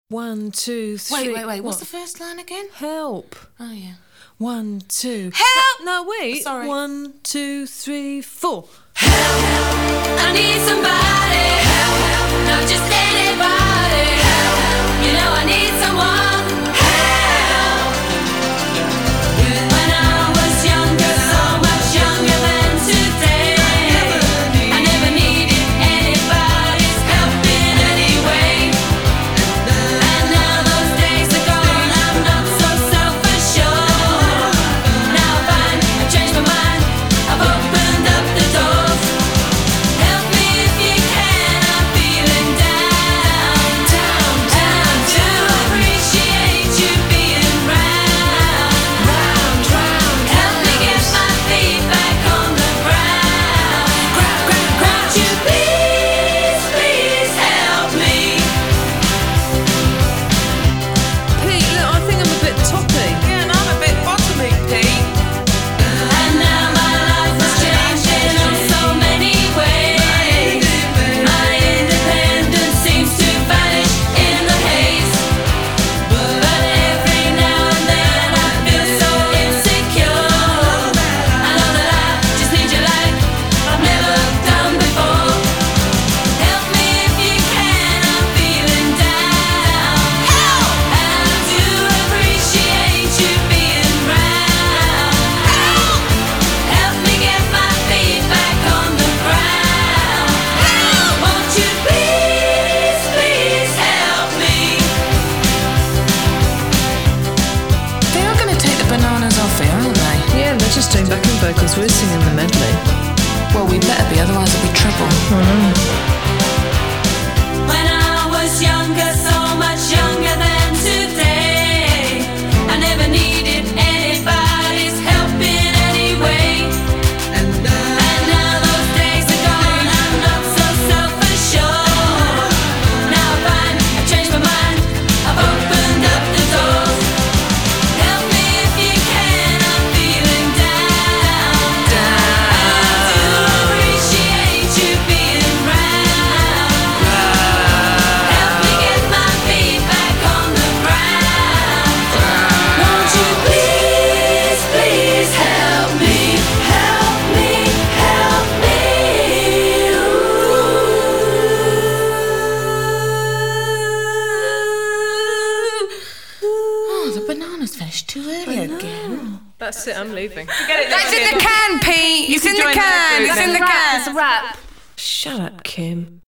1, 2, 3. Wait. What's the first line again? Help. Oh, yeah. 1, 2. Help! No, wait. Sorry. 1, 2, 3, 4. I need somebody, help, not just anybody, help, you know I need someone, help. When I was younger, so much younger than today, I never needed anybody's help in any way. And now those days are gone, I'm not so self-assured. Now I find I've changed my mind, I've opened up the doors. Help me if you can, I'm feeling down, down, down. To appreciate you being round, round, round. Help me get my feet back on the ground, ground, ground, ground. Won't you please, please help me? Pete, look, I think I'm a bit toppy. Yeah, and I'm a bit bottomy, Pete. And now my life has changed in so many ways. My independence seems to vanish in the haze. But every now and then I feel so insecure. I know that I just need your light, I've never done before. Help me if you can, I'm feeling down. Help! And I do appreciate you being round. Help! Help me get my feet back on the ground. Help! Won't you please, please help me? They are going to take the bananas off here, aren't they? Yeah, they're just doing backing vocals. We're singing the medley. Well, we better be, otherwise it'll be trouble. When I was younger, so much younger than today, I never needed anybody's help in any way. And now those days are gone, I'm not so self-assured. Now I find I've changed my mind, I've opened up the doors. Help me if you can, I'm feeling down, down. I do appreciate you being round. Help me get my feet back on the ground. Won't you please, please help me, help me, help me. Oh, the bananas finished too early again. That's it, I'm leaving. That's in the can, Pete. It's in the can. It's in the can. It's a wrap. Shut up, Kim.